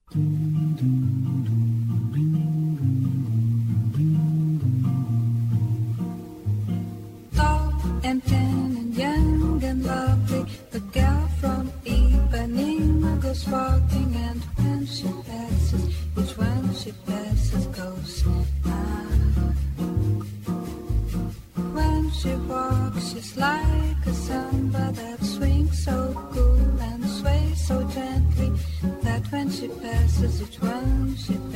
Tall and tan and young and lovely, the girl from Ipanema goes walking, and when she passes, each one she passes goes. When she walks, she's like a samba that swings so cool and sways so gently, that when she passes, each one she